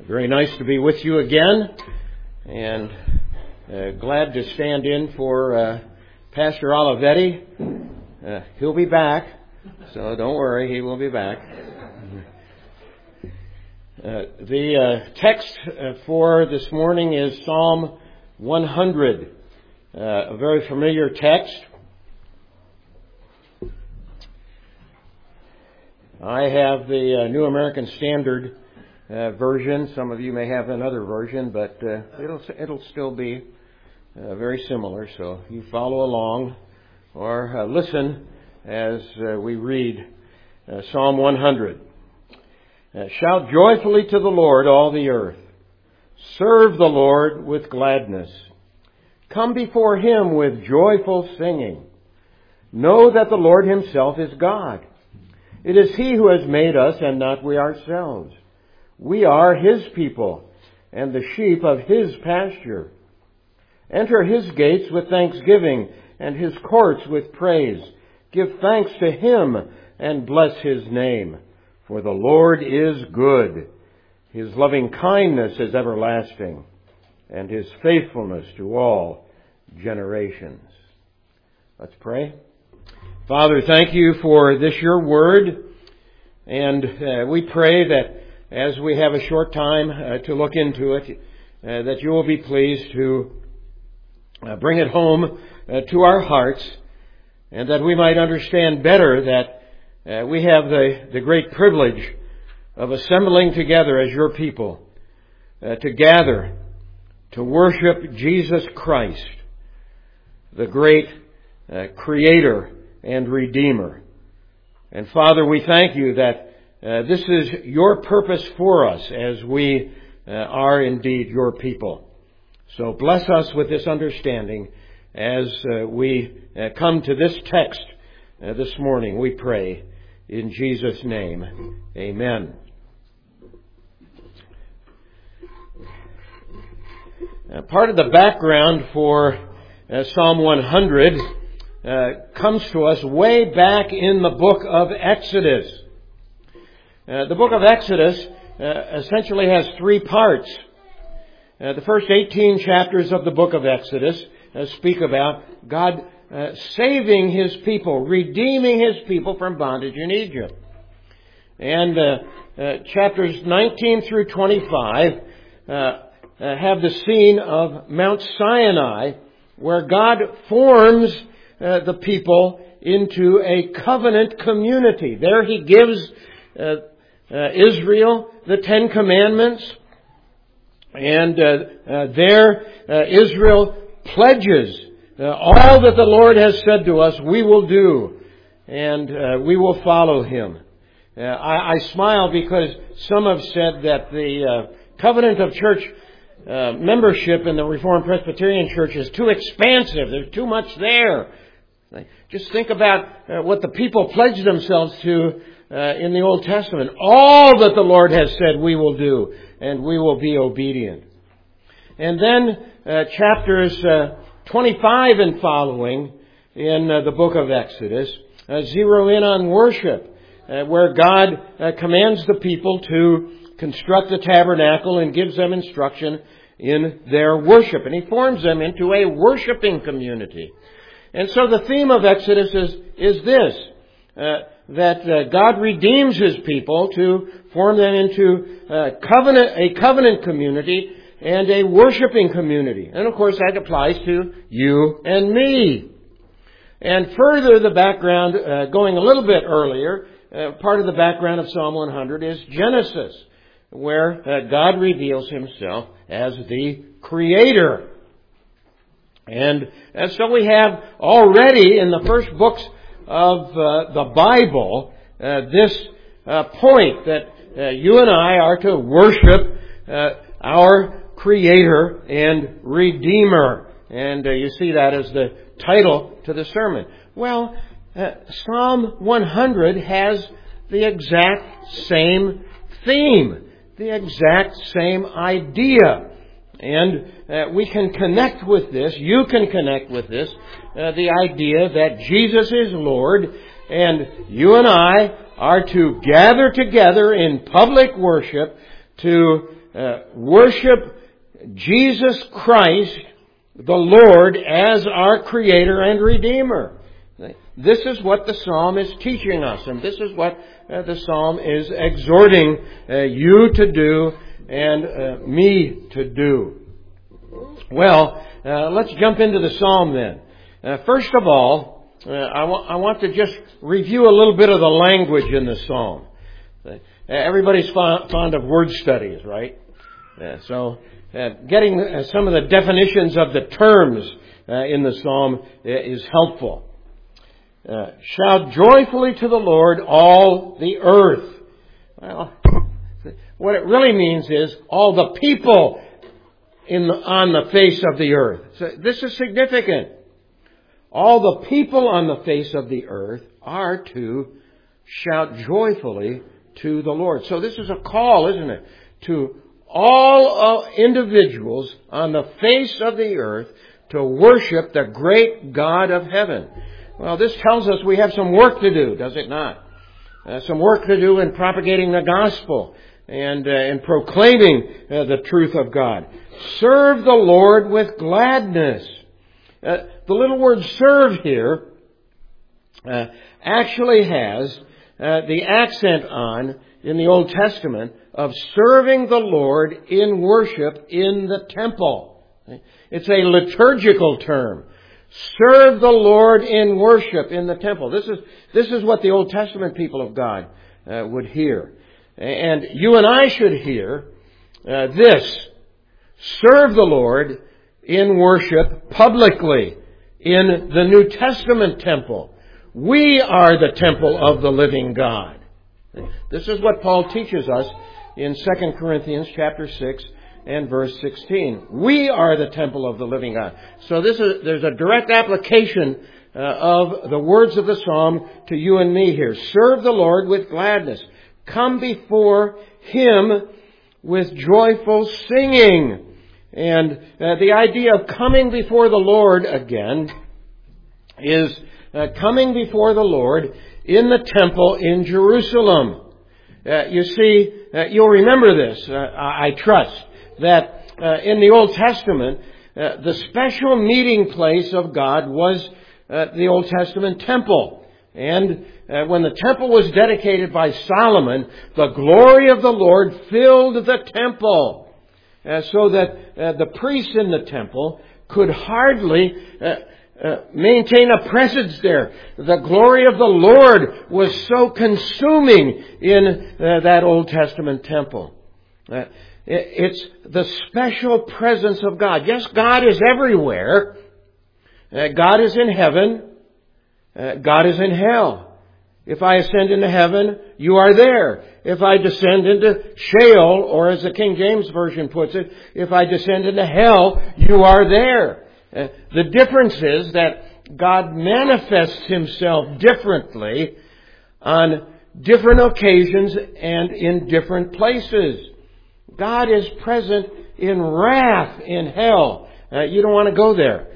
Very nice to be with you again, and glad to stand in for Pastor Olivetti. He'll be back, so don't worry, he will be back. The text for this morning is Psalm 100, a very familiar text. I have the New American Standard version. Some of you may have another version, but it'll still be very similar. So you follow along or listen as we read Psalm 100. Shout joyfully to the Lord, all the earth. Serve the Lord with gladness. Come before Him with joyful singing. Know that the Lord Himself is God. It is He who has made us and not we ourselves. We are His people and the sheep of His pasture. Enter His gates with thanksgiving and His courts with praise. Give thanks to Him and bless His name. For the Lord is good. His loving kindness is everlasting, and His faithfulness to all generations. Let's pray. Father, thank you for this, your word. And we pray that as we have a short time to look into it, that you will be pleased to bring it home to our hearts, and that we might understand better that we have the great privilege of assembling together as your people to gather to worship Jesus Christ, the great Creator and Redeemer. And Father, we thank you that this is your purpose for us as we are indeed your people. So bless us with this understanding as we come to this text this morning, we pray in Jesus' name. Amen. Part of the background for Psalm 100 comes to us way back in the book of Exodus. The book of Exodus essentially has three parts. The first 18 chapters of the book of Exodus speak about God saving His people, redeeming His people from bondage in Egypt. And chapters 19 through 25 have the scene of Mount Sinai, where God forms the people into a covenant community. There He gives Israel the Ten Commandments, and there Israel pledges all that the Lord has said to us we will do, and we will follow Him. I smile because some have said that the covenant of church membership in the Reformed Presbyterian Church is too expansive. There's too much there. Just think about what the people pledged themselves to in the Old Testament. All that the Lord has said we will do, and we will be obedient. And then chapters 25 and following in the book of Exodus zero in on worship, where God commands the people to construct the tabernacle and gives them instruction in their worship. And He forms them into a worshiping community. And so the theme of Exodus is this, that God redeems His people to form them into a covenant community and a worshiping community. And of course that applies to you and me. And further, the background, going a little bit earlier, part of the background of Psalm 100 is Genesis, where God reveals Himself as the Creator. And so we have already in the first books of the Bible this point that you and I are to worship our Creator and Redeemer. And you see that as the title to the sermon. Well, Psalm 100 has the exact same theme, the exact same idea. And we can connect with this, you can connect with this, the idea that Jesus is Lord, and you and I are to gather together in public worship to worship Jesus Christ, the Lord, as our Creator and Redeemer. This is what the Psalm is teaching us, and this is what the Psalm is exhorting you to do and me to do. Well, let's jump into the Psalm then. First of all, I want to just review a little bit of the language in the Psalm. Everybody's fond of word studies, right? So getting some of the definitions of the terms in the Psalm is helpful. Shout joyfully to the Lord, all the earth. Well, what it really means is all the people on the face of the earth. So this is significant. All the people on the face of the earth are to shout joyfully to the Lord. So this is a call, isn't it, to all individuals on the face of the earth to worship the great God of heaven. Well, this tells us we have some work to do, does it not? Some work to do in propagating the gospel and in proclaiming the truth of God. Serve the Lord with gladness. The little word serve here actually has the accent on, in the Old Testament, of serving the Lord in worship in the temple. It's a liturgical term. Serve the Lord in worship in the temple. This is what the Old Testament people of God would hear. And you and I should hear this. Serve the Lord in worship publicly in the New Testament temple. We are the temple of the living God. This is what Paul teaches us in 2 Corinthians chapter 6 and verse 16. We are the temple of the living God. So there's a direct application of the words of the Psalm to you and me here. Serve the Lord with gladness. Come before Him with joyful singing. And the idea of coming before the Lord again is coming before the Lord in the temple in Jerusalem. You see, you'll remember this, I trust, that in the Old Testament, the special meeting place of God was the Old Testament temple. And when the temple was dedicated by Solomon, the glory of the Lord filled the temple. So that the priests in the temple could hardly maintain a presence there. The glory of the Lord was so consuming in that Old Testament temple. It's the special presence of God. Yes, God is everywhere. God is in heaven. God is in hell. If I ascend into heaven, you are there. If I descend into Sheol, or as the King James Version puts it, if I descend into hell, you are there. The difference is that God manifests Himself differently on different occasions and in different places. God is present in wrath in hell. You don't want to go there.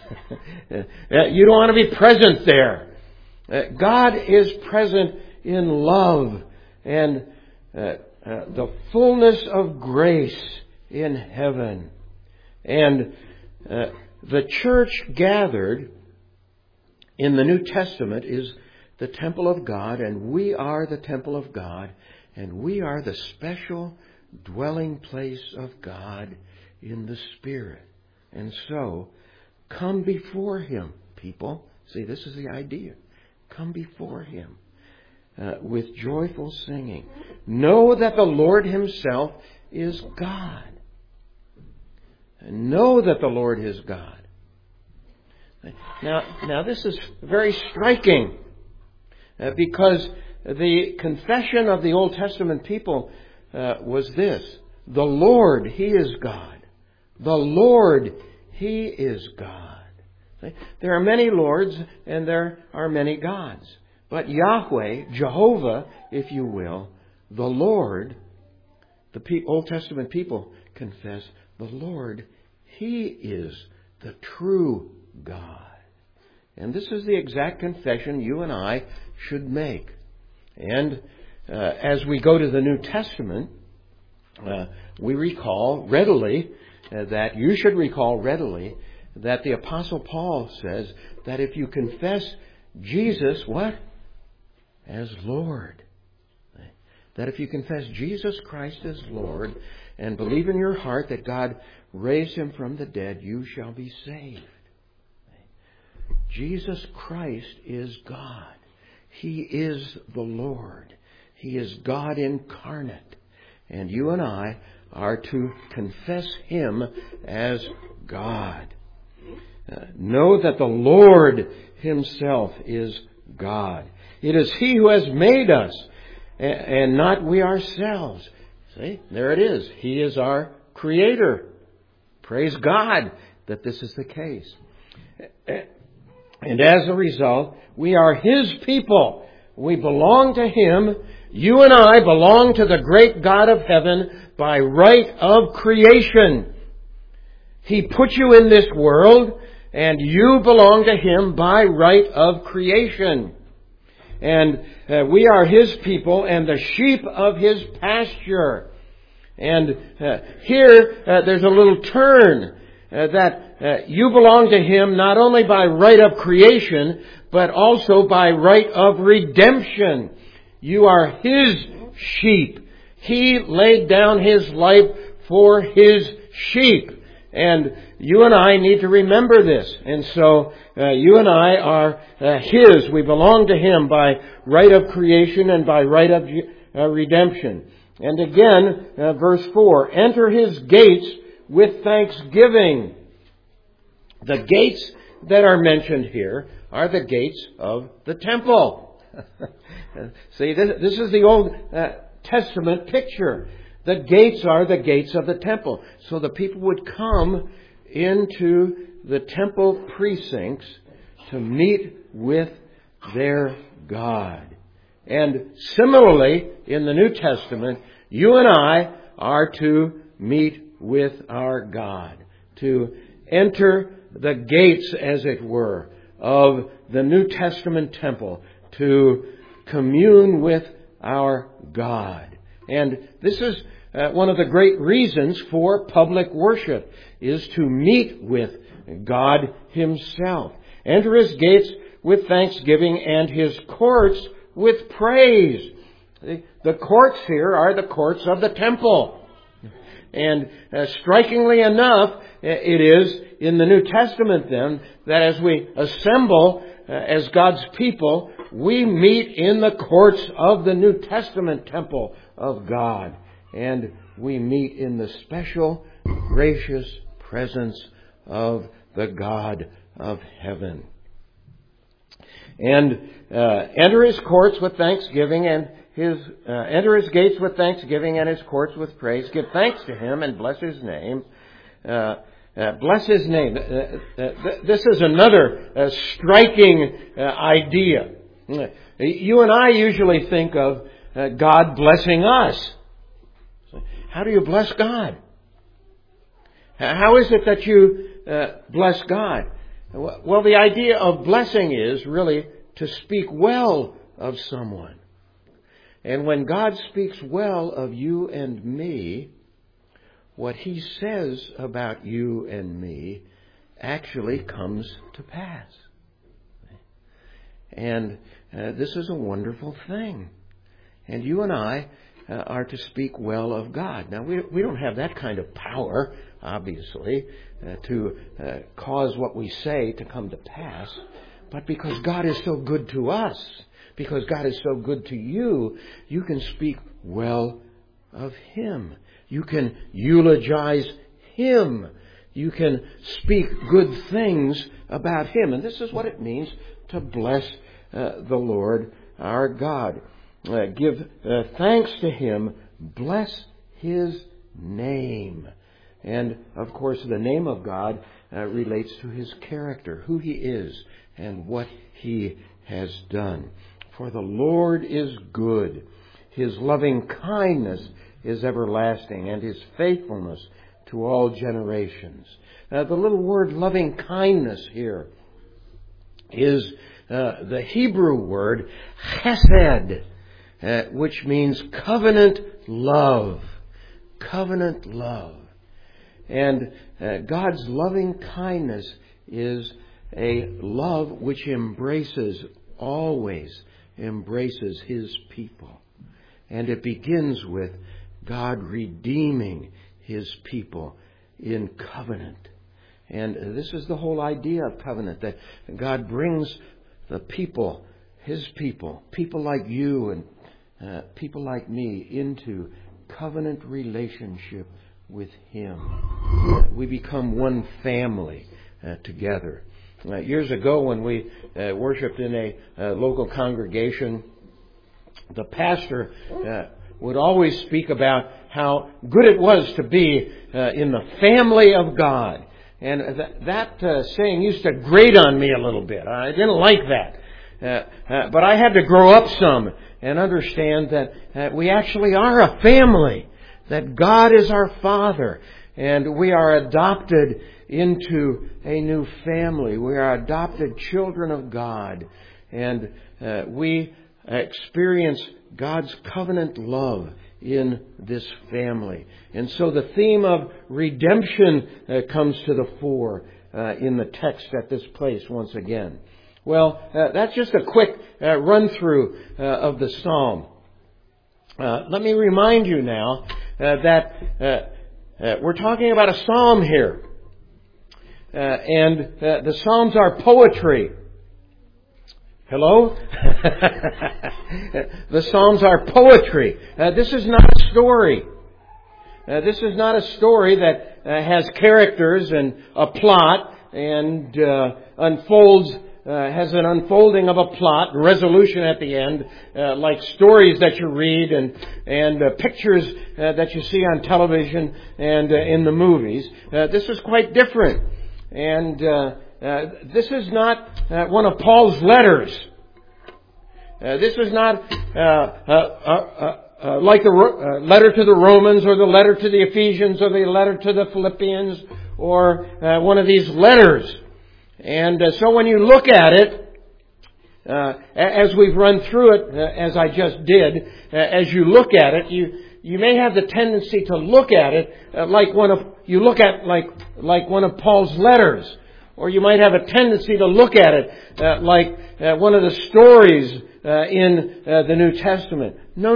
You don't want to be present there. God is present in love and the fullness of grace in heaven. And the church gathered in the New Testament is the temple of God, and we are the temple of God, and we are the special dwelling place of God in the Spirit. And so, come before Him, people. See, this is the idea. Come before Him with joyful singing. Know that the Lord Himself is God. Know that the Lord is God. Now this is very striking because the confession of the Old Testament people was this: the Lord, He is God. The Lord, He is God. There are many lords and there are many gods. But Yahweh, Jehovah, if you will, the Lord, the Old Testament people confess, the Lord, He is the true God. And this is the exact confession you and I should make. And as we go to the New Testament, we recall readily that you should recall readily that the Apostle Paul says that if you confess Jesus, what? As Lord. That if you confess Jesus Christ as Lord and believe in your heart that God raised Him from the dead, you shall be saved. Jesus Christ is God. He is the Lord. He is God incarnate. And you and I are to confess Him as God. Know that the Lord Himself is God. It is He who has made us, and not we ourselves. See, there it is. He is our Creator. Praise God that this is the case. And as a result, we are His people. We belong to Him. You and I belong to the great God of heaven by right of creation. He put you in this world, and you belong to Him by right of creation. And we are His people and the sheep of His pasture. And here there's a little turn that you belong to Him not only by right of creation, but also by right of redemption. You are His sheep. He laid down His life for His sheep. And you and I need to remember this. And so you and I are His. We belong to Him by right of creation and by right of redemption. And again, verse 4, enter His gates with thanksgiving. The gates that are mentioned here are the gates of the temple. See, this is the Old Testament picture. The gates are the gates of the temple. So the people would come into the temple precincts to meet with their God. And similarly, in the New Testament, you and I are to meet with our God, to enter the gates, as it were, of the New Testament temple, to commune with our God. And this is one of the great reasons for public worship, is to meet with God Himself. Enter His gates with thanksgiving and His courts with praise. The courts here are the courts of the temple. And strikingly enough, it is in the New Testament then that as we assemble as God's people, we meet in the courts of the New Testament temple of God. And we meet in the special, gracious presence of the God of heaven. And enter His courts with thanksgiving and enter His gates with thanksgiving and His courts with praise. Give thanks to Him and bless His name. Bless His name. This is another striking idea. You and I usually think of God blessing us. How do you bless God? How is it that you bless God? Well, the idea of blessing is really to speak well of someone. And when God speaks well of you and me, what He says about you and me actually comes to pass. And this is a wonderful thing. And you and I are to speak well of God. Now, we don't have that kind of power, obviously, to cause what we say to come to pass. But because God is so good to us, because God is so good to you, you can speak well of Him. You can eulogize Him. You can speak good things about Him. And this is what it means to bless the Lord our God. Give thanks to Him. Bless His name. And, of course, the name of God relates to His character, who He is, and what He has done. For the Lord is good. His loving kindness is everlasting, and His faithfulness to all generations. The little word loving kindness here is the Hebrew word chesed, which means covenant love. covenant love. And God's loving kindness is a love which always embraces His people. And it begins with God redeeming His people in covenant. And this is the whole idea of covenant, that God brings the people, His people like you and people like me, into covenant relationship with Him. We become one family together. Years ago, when we worshipped in a local congregation, the pastor would always speak about how good it was to be in the family of God. And that saying used to grate on me a little bit. I didn't like that. But I had to grow up some and understand that we actually are a family, that God is our Father, and we are adopted into a new family. We are adopted children of God, and we experience God's covenant love in this family. And so the theme of redemption comes to the fore in the text at this place once again. Well, that's just a quick run-through of the psalm. Let me remind you now that we're talking about a psalm here. And the psalms are poetry. Hello? The Psalms are poetry. This is not a story. This is not a story that has characters and a plot and has an unfolding of a plot, resolution at the end, like stories that you read and pictures that you see on television and in the movies. This is quite different. And this is not one of Paul's letters. This is not like the letter to the Romans or the letter to the Ephesians or the letter to the Philippians or one of these letters. And so when you look at it, as we've run through it, as I just did, as you look at it, you may have the tendency to look at it like one of Paul's letters, or you might have a tendency to look at it like one of the stories in the New Testament. No.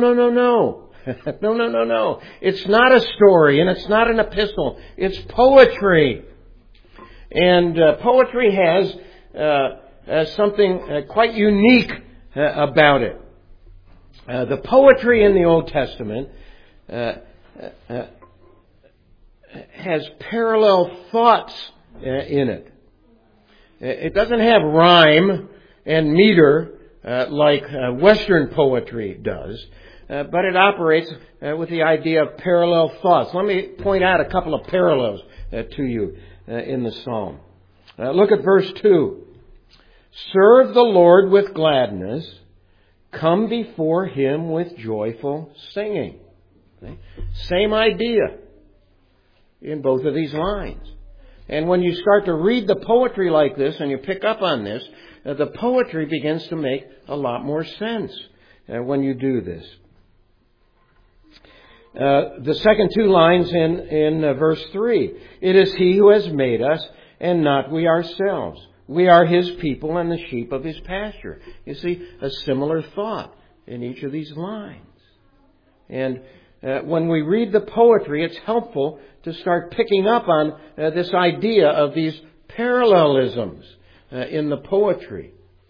No. It's not a story, and it's not an epistle. It's poetry. And poetry has something quite unique about it. The poetry in the Old Testament has parallel thoughts in it. It doesn't have rhyme and meter like Western poetry does, but it operates with the idea of parallel thoughts. Let me point out a couple of parallels to you in the psalm. Look at verse 2. Serve the Lord with gladness. Come before Him with joyful singing. Okay? Same idea in both of these lines. And when you start to read the poetry like this and you pick up on this, the poetry begins to make a lot more sense when you do this. The second two lines in verse 3. It is He who has made us and not we ourselves. We are His people and the sheep of His pasture. You see, a similar thought in each of these lines. And when we read the poetry, it's helpful to start picking up on this idea of these parallelisms in the poetry.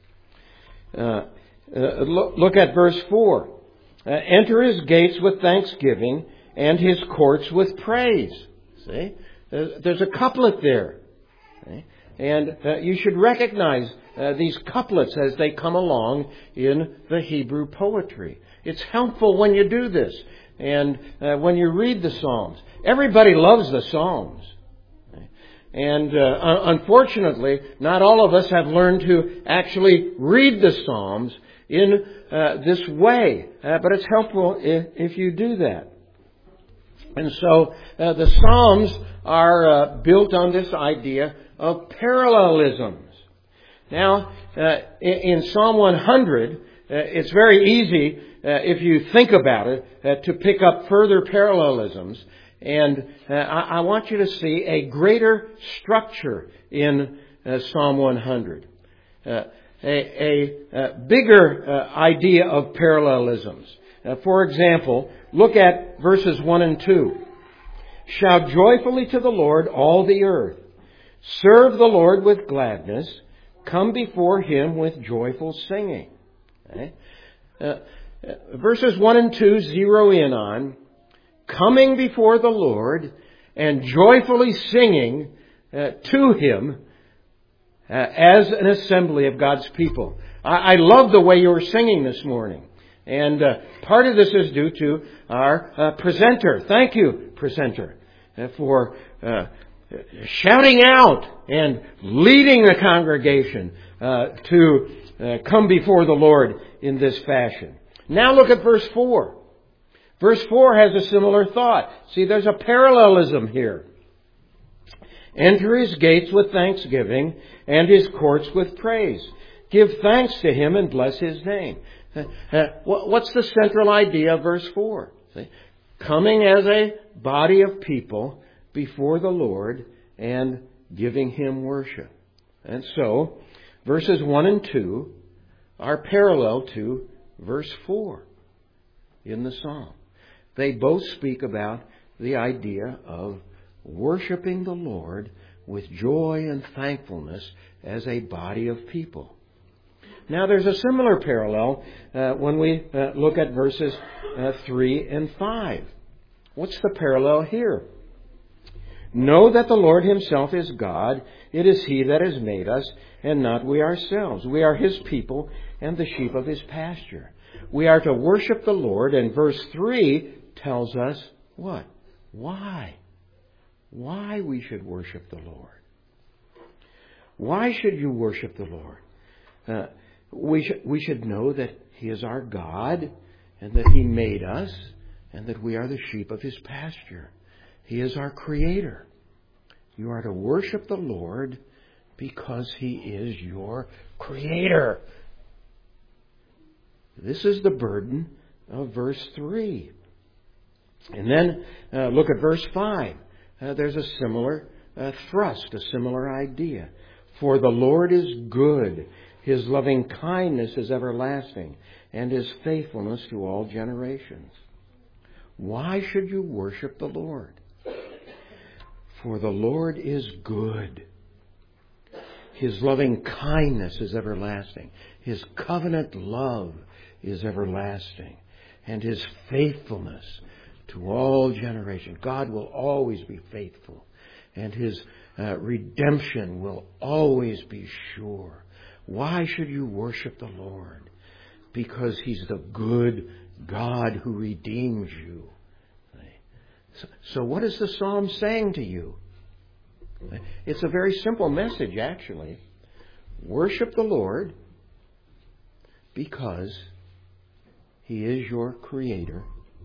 Look at verse 4. Enter His gates with thanksgiving and His courts with praise. See? There's a couplet there. Okay? And you should recognize these couplets as they come along in the Hebrew poetry. It's helpful when you do this and when you read the Psalms. Everybody loves the Psalms. And unfortunately, not all of us have learned to actually read the Psalms in this way. But it's helpful if you do that. And so the Psalms are built on this idea of parallelisms. Now, in Psalm 100, it's very easy, if you think about it, to pick up further parallelisms. And I want you to see a greater structure in Psalm 100. A bigger idea of parallelisms. For example, look at verses 1 and 2. Shout joyfully to the Lord, all the earth. Serve the Lord with gladness. Come before Him with joyful singing. Okay? Verses 1 and 2 zero in on coming before the Lord and joyfully singing to Him as an assembly of God's people. I love the way you were singing this morning. And part of this is due to our presenter. Thank you, presenter, for shouting out and leading the congregation to come before the Lord in this fashion. Now look at verse 4. Verse 4 has a similar thought. See, there's a parallelism here. Enter His gates with thanksgiving and His courts with praise. Give thanks to Him and bless His name. What's the central idea of verse 4? See? Coming as a body of people before the Lord and giving Him worship. And so, verses 1 and 2 are parallel to verse 4 in the psalm. They both speak about the idea of worshiping the Lord with joy and thankfulness as a body of people. Now there's a similar parallel when we look at verses 3 and 5. What's the parallel here? Know that the Lord Himself is God. It is He that has made us, and not we ourselves. We are His people and the sheep of His pasture. We are to worship the Lord, and verse 3 tells us what? Why? Why we should worship the Lord. Why should you worship the Lord? We should know that He is our God, and that He made us, and that we are the sheep of His pasture. He is our Creator. You are to worship the Lord because He is your Creator. This is the burden of verse 3. And then look at verse 5. There's a similar thrust, a similar idea. For the Lord is good. His loving kindness is everlasting, and His faithfulness to all generations. Why should you worship the Lord? For the Lord is good. His loving kindness is everlasting. His covenant love is everlasting. And His faithfulness to all generations. God will always be faithful. And His redemption will always be sure. Why should you worship the Lord? Because He's the good God who redeems you. So what is the psalm saying to you? It's a very simple message, actually. Worship the Lord because He is your Creator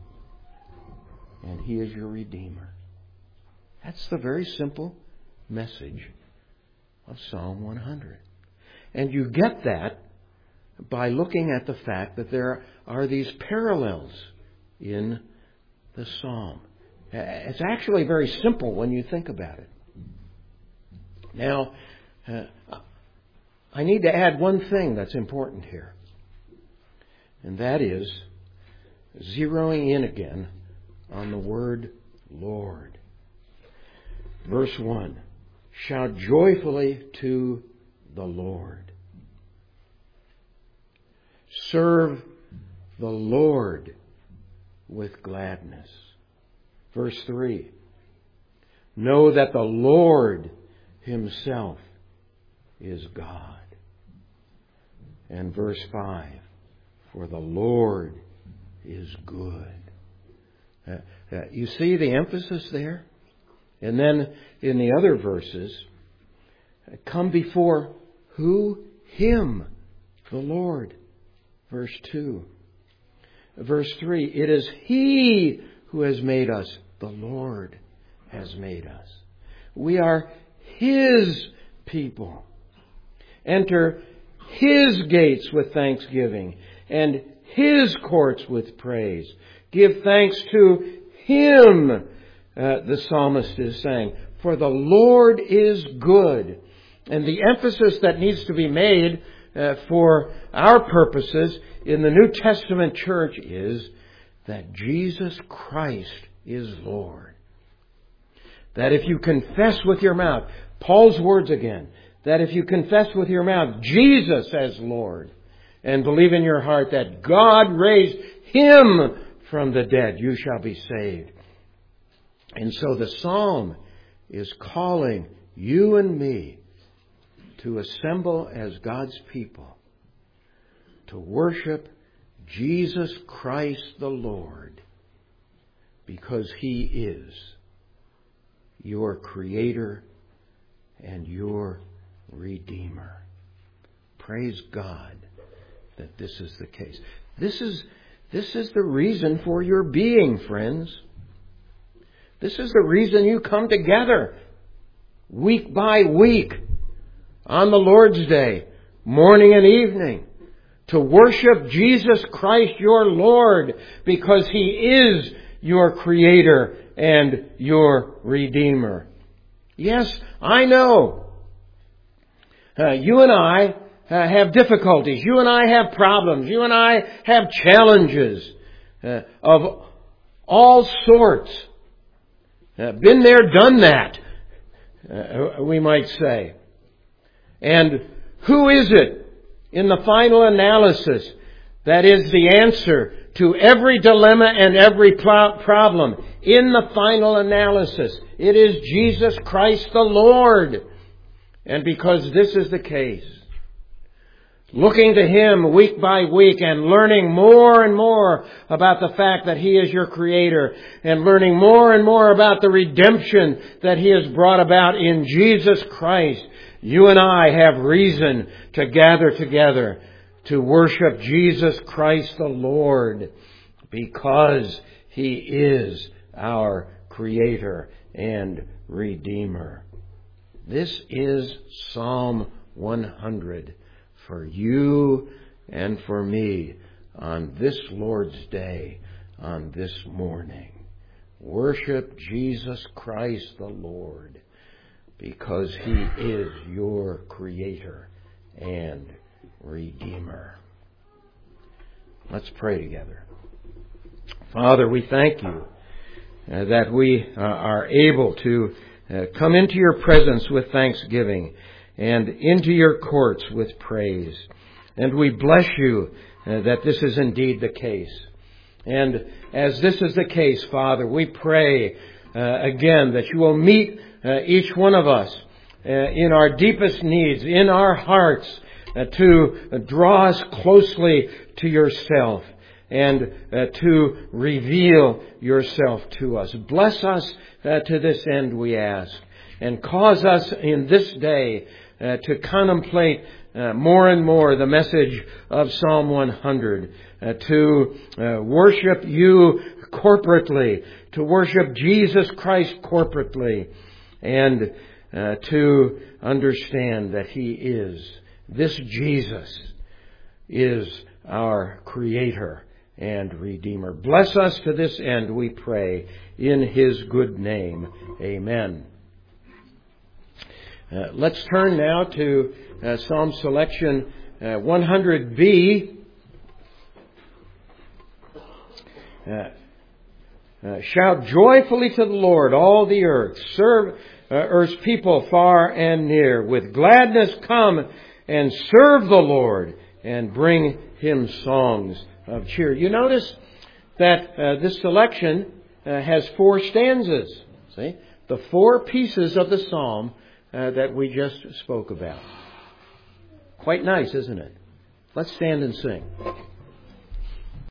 and He is your Redeemer. That's the very simple message of Psalm 100. And you get that by looking at the fact that there are these parallels in the psalm. It's actually very simple when you think about it. Now, I need to add one thing that's important here. And that is zeroing in again on the word Lord. Verse 1. Shout joyfully to the Lord. Serve the Lord with gladness. Verse 3. Know that the Lord Himself is God. And verse 5. For the Lord is good. You see the emphasis there? And then in the other verses, come before who? Him, the Lord. Verse 2. Verse 3. It is He who has made us. The Lord has made us. We are His people. Enter His gates with thanksgiving and His courts with praise. Give thanks to Him the psalmist is saying. For the Lord is good. And the emphasis that needs to be made for our purposes in the New Testament church is that Jesus Christ is Lord. That if you confess with your mouth, Paul's words again, that if you confess with your mouth Jesus as Lord and believe in your heart that God raised Him from the dead, you shall be saved. And so the psalm is calling you and me to assemble as God's people, to worship Jesus Christ the Lord, because He is your Creator and your Redeemer. Praise God that this is the case. This is the reason for your being, friends. This is the reason you come together week by week on the Lord's Day, morning and evening, to worship Jesus Christ your Lord, because He is your Creator and your Redeemer. Yes, I know. You and I have difficulties. You and I have problems. You and I have challenges of all sorts. Been there, done that, we might say. And who is it in the final analysis that is the answer to every dilemma and every problem? In the final analysis, it is Jesus Christ the Lord. And because this is the case, looking to Him week by week and learning more and more about the fact that He is your Creator, and learning more and more about the redemption that He has brought about in Jesus Christ, you and I have reason to gather together to worship Jesus Christ the Lord, because He is our Creator and Redeemer. This is Psalm 100 for you and for me on this Lord's Day, on this morning. Worship Jesus Christ the Lord, because He is your Creator and Redeemer. Let's pray together. Father, we thank You that we are able to come into Your presence with thanksgiving and into Your courts with praise. And we bless You that this is indeed the case. And as this is the case, Father, we pray again that You will meet each one of us in our deepest needs, in our hearts, to draw us closely to Yourself and to reveal Yourself to us. Bless us to this end, we ask, and cause us in this day to contemplate more and more the message of Psalm 100, to worship You corporately, to worship Jesus Christ corporately, and to understand that He is, this Jesus is our Creator and Redeemer. Bless us to this end, we pray, in His good name. Amen. Let's turn now to Psalm selection 100B. Shout joyfully to the Lord, all the earth. Serve earth's people far and near. With gladness come and serve the Lord, and bring Him songs of cheer. You notice that this selection has 4 stanzas. See? The 4 pieces of the psalm that we just spoke about. Quite nice, isn't it? Let's stand and sing.